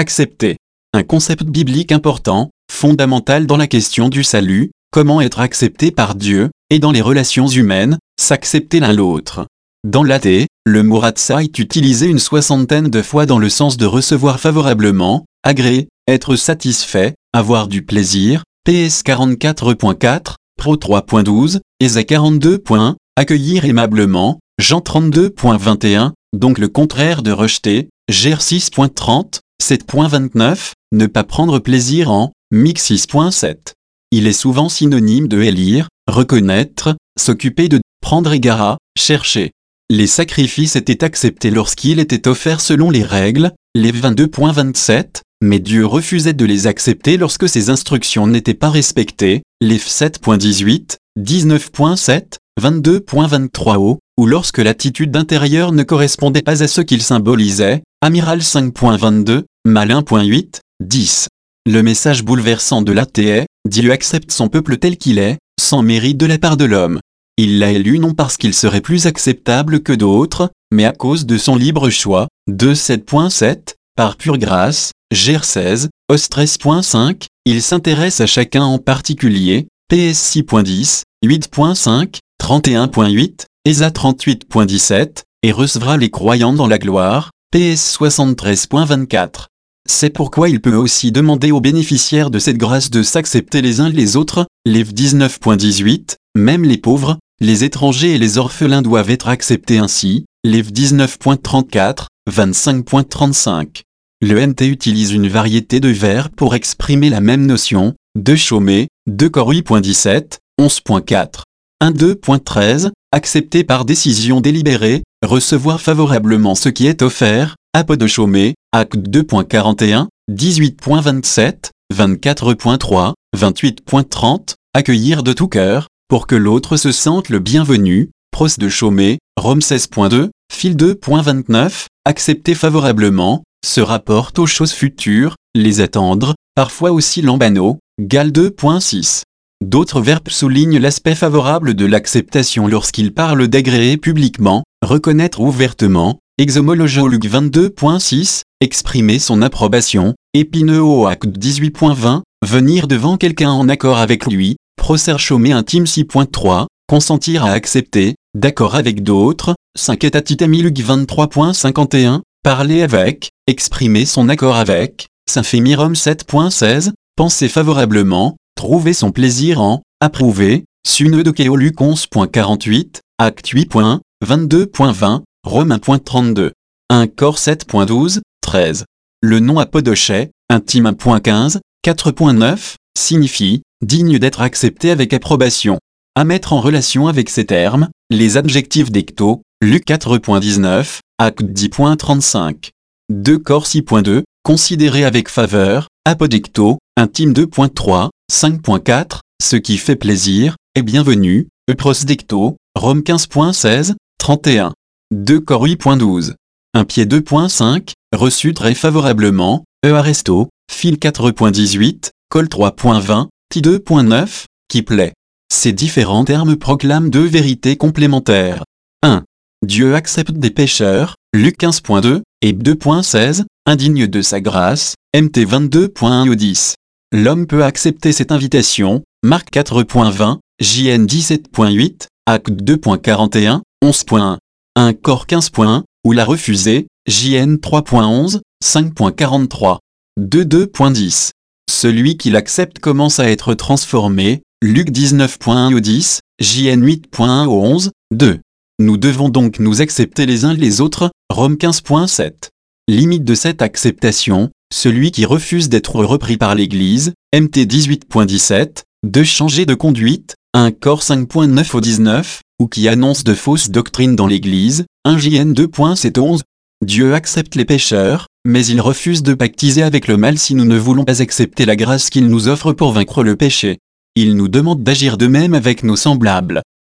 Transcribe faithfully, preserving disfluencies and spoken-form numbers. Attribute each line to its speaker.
Speaker 1: accepter. Un concept biblique important, fondamental dans la question du salut, comment être accepté par Dieu, et dans les relations humaines, s'accepter l'un l'autre. Dans l'athée, le mot ratsa est utilisé une soixantaine de fois dans le sens de recevoir favorablement, agréer, être satisfait, avoir du plaisir, P S quarante-quatre point quatre, Pro trois point douze, Esa quarante-deux. Accueillir aimablement, Jean trente-deux point vingt et un, donc le contraire de rejeter, Gère six point trente, sept point vingt-neuf, ne pas prendre plaisir en, Mic six point sept. Il est souvent synonyme de élire, reconnaître, s'occuper de, prendre égard à, chercher. Les sacrifices étaient acceptés lorsqu'ils étaient offerts selon les règles, Lév vingt-deux point vingt-sept, mais Dieu refusait de les accepter lorsque ses instructions n'étaient pas respectées, Lév sept point dix-huit, dix-neuf point sept, vingt-deux point vingt-trois o, ou lorsque l'attitude intérieure ne correspondait pas à ce qu'il symbolisait, Amiral cinq point vingt-deux, Mal un point huit, dix. Le message bouleversant de l'athée est, Dieu accepte son peuple tel qu'il est, sans mérite de la part de l'homme. Il l'a élu non parce qu'il serait plus acceptable que d'autres, mais à cause de son libre choix, deux sept point sept, par pure grâce, Gère seize, Os treize point cinq, il s'intéresse à chacun en particulier, P S six point dix, huit point cinq, trente et un point huit, Esa trente-huit point dix-sept, et recevra les croyants dans la gloire, P S soixante-treize point vingt-quatre. C'est pourquoi il peut aussi demander aux bénéficiaires de cette grâce de s'accepter les uns les autres, Lév dix-neuf point dix-huit, même les pauvres, les étrangers et les orphelins doivent être acceptés ainsi, Lév dix-neuf point trente-quatre, vingt-cinq point trente-cinq. Le N T utilise une variété de verbes pour exprimer la même notion, de chômer, deux Cor huit point dix-sept, onze point quatre. un deux point treize, accepter par décision délibérée, recevoir favorablement ce qui est offert, apode chômer, Acte deux point quarante et un, dix-huit point vingt-sept, vingt-quatre point trois, vingt-huit point trente, accueillir de tout cœur, pour que l'autre se sente le bienvenu, Pros de chômer, Rome seize point deux, Fil deux point vingt-neuf, accepter favorablement, se rapporte aux choses futures, les attendre, parfois aussi lambano, Gal deux point six. D'autres verbes soulignent l'aspect favorable de l'acceptation lorsqu'il parle d'agréer publiquement, reconnaître ouvertement, Exomologo Luc vingt-deux point six, exprimer son approbation, Épineo Acte dix-huit point vingt, venir devant quelqu'un en accord avec lui, Procer chômer intime six point trois, consentir à accepter, d'accord avec d'autres, cinq Etatitami Luc vingt-trois point cinquante et un, parler avec, exprimer son accord avec, Symphémirum sept point seize, penser favorablement, trouver son plaisir en, approuver, Sunedokeo Luc onze point quarante-huit, Acte huit point un, vingt-deux point vingt, Rome un point trente-deux. un Cor sept point douze, treize. Le nom apodochet, intime un point quinze, quatre point neuf, signifie, digne d'être accepté avec approbation. À mettre en relation avec ces termes, les adjectifs d'ecto, Luc quatre point dix-neuf, Acte dix point trente-cinq. deux Cor six point deux, considéré avec faveur, apodecto, intime deux point trois, cinq point quatre, ce qui fait plaisir, est bienvenu, eprosdecto, Rome quinze point seize, trente et un. deux Cor huit point douze. un Pied deux point cinq, reçu très favorablement, Euaresto, Fil quatre point dix-huit, Col trois point vingt, Ti deux point neuf, qui plaît. Ces différents termes proclament deux vérités complémentaires. un. Dieu accepte des pécheurs, Luc quinze point deux, et deux point seize, indigne de sa grâce, M T vingt-deux point un au dix. L'homme peut accepter cette invitation, Marc quatre point vingt, J N dix-sept point huit, Acte deux point quarante et un, onze point un. un Cor quinze point un, ou la refuser, J N trois point onze, cinq point quarante-trois. deux deux point dix. Celui qui l'accepte commence à être transformé, Luc dix-neuf point un au dix, J N huit point un au onze, deux. Nous devons donc nous accepter les uns les autres, Rome quinze point sept. Limite de cette acceptation, celui qui refuse d'être repris par l'Église, M T dix-huit point dix-sept, de changer de conduite, un Cor cinq point neuf au dix-neuf, ou qui annonce de fausses doctrines dans l'Église, un J N deux point sept au onze. Dieu accepte les pécheurs, mais il refuse de pactiser avec le mal si nous ne voulons pas accepter la grâce qu'il nous offre pour vaincre le péché. Il nous demande d'agir de même avec nos semblables.